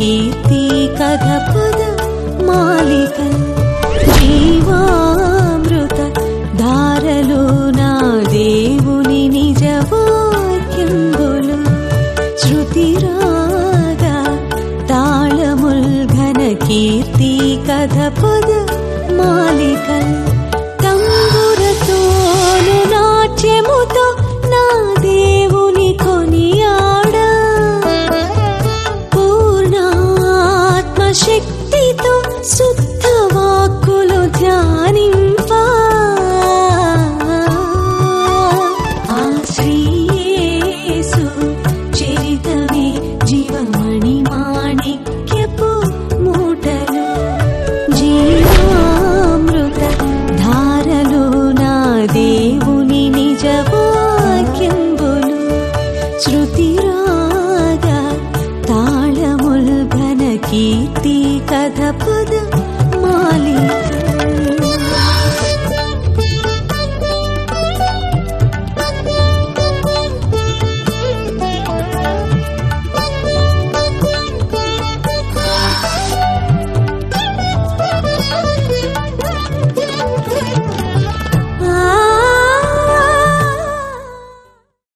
కీర్తి కథ పద మాలిక జీవామృత ధారలు నా దేవుని నిజ వాక్యంబులు శృతిరాగా తాళముల్ ఘన కీర్తి కథ పద మాలిక తంబురతోను నాట్యముతో నా దేవుని కొనియాడ పూర్ణాత్మ శక్తితో శుద్ధ వాక్కులు ధ్యానింప ఆ శ్రీ యేసు చరితమే జీవమణి మాణిక్యపు మూటలు జీవామృత ధారలు నా దేవుని నిజ వాక్యంబులు శృతిరాగా తాళముల్ ఘన కీర్తి కథ పద